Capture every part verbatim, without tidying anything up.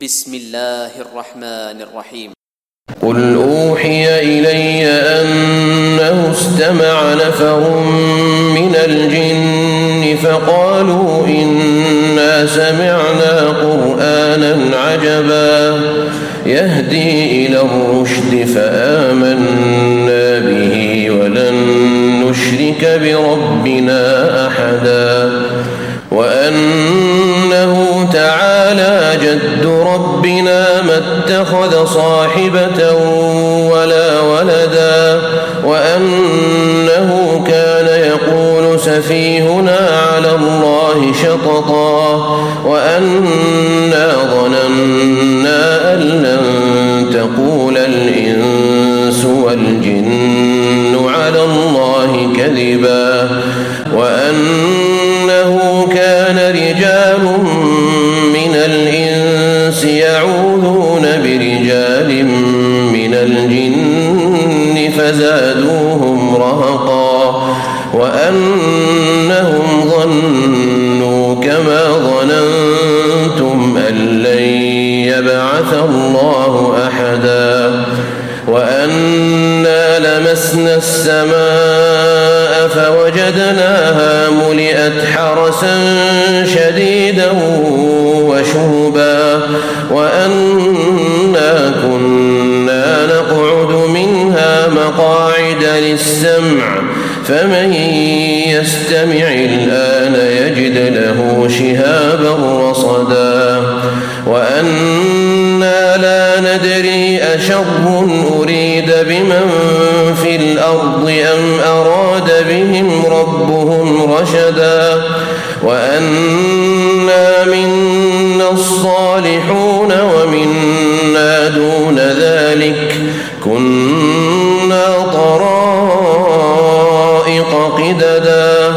بسم الله الرحمن الرحيم. قل أوحي إلي أنه استمع نفر من الجن فقالوا إنا سمعنا قرآنا عجبا يهدي إلى الرشد فآمنا به ولن نشرك بربنا أحدا وأنه تعالى جد ربنا ما اتخذ صاحبة ولا ولدا وأنه كان يقول سفيهنا على الله شططا وأنا ظننا أن لن تقول الإنس والجن على الله كذبا وأنه كان رجال من الإنس يعوذون برجال من الجن فزادوهم رهقا وأنهم ظنوا كما ظننتم أن لن يبعث الله أحدا وأنا لمسنا السماء فوجدناها ملئت حرسا شديدا وشهبا وأنا كنا نقعد منها مقاعد للسمع فمن يستمع الآن يجد له شهابا رصدا وأنا لا ندري أشر أريد بمن في الأرض أم أراد بهم ربهم رشدا وأنا منا الصالحون ومنا دون ذلك كنا طرائق قددا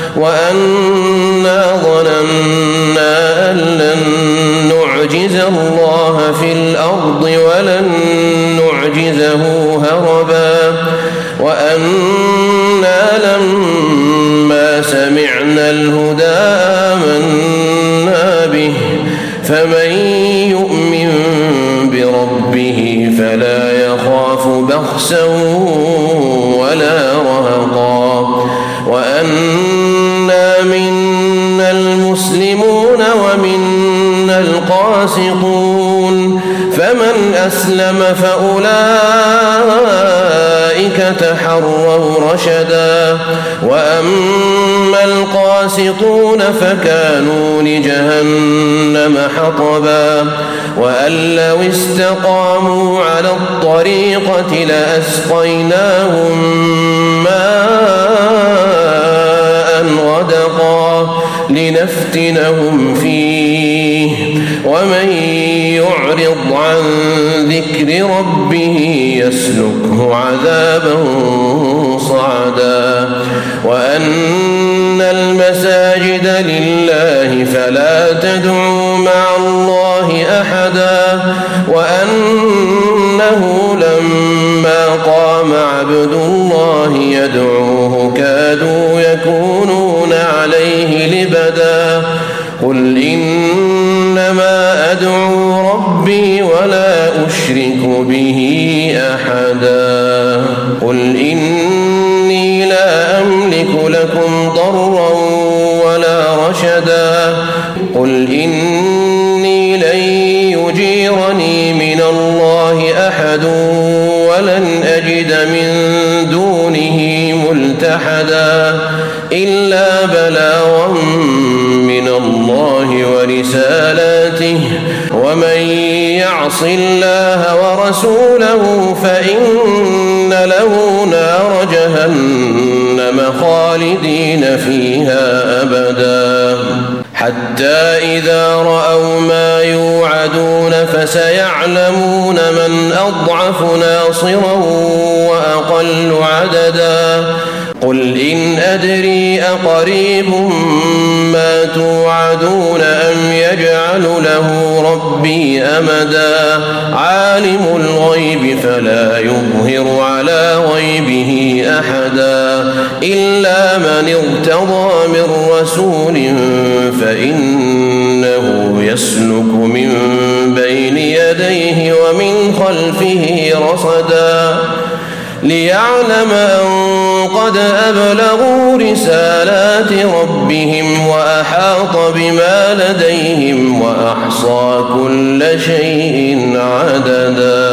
وأنا ظننا أن لن نعجز الله في الأرض ولن نعجزه هربا وأنا لما سمعنا الهدى آمنا به فمن يؤمن بربه فلا يخاف بخسا ولا رهقا وأنا منا المسلمون ومنا القاسطون فمن أسلم فأولئك تحروا رشدا وأما القاسطون فكانوا لجهنم حطبا وأن لو استقاموا على الطريقة لأسقيناهم ماء غدقا لنفتنهم فيه ومن يعرض عن ذكر ربه يسلكه عذابا صعدا وأن المساجد لله فلا تدعوا مع الله أحدا وأنه لما قام عبد الله يدعوه كادوا يكونون عليه لبدا قل إنما أدعو ربي ولا أشرك به أحدا قل إني لا أملك لكم ضرا ولا رشدا قل إني لن يجيرني من الله أحد ولن أجد من دونه ملتحدا إلا بلاغا من الله ورسالاته ومن يعص الله ورسوله فإن له نار جهنم خالدين فيها أبدا حتى إذا رأوا ما يوعدون فسيعلمون من أضعف ناصرا وأقل عددا قل إن أدري أقريب ما توعدون أم يجعل له ربي أمدا عالم الغيب فلا يظهر على غيبه أحدا إلا من ارتضى من رسول فإنه يسلك من بين يديه ومن خلفه رصدا ليعلم أن قد أبلغوا رسالات ربهم وأحاط بما لديهم وأحصى كل شيء عددا.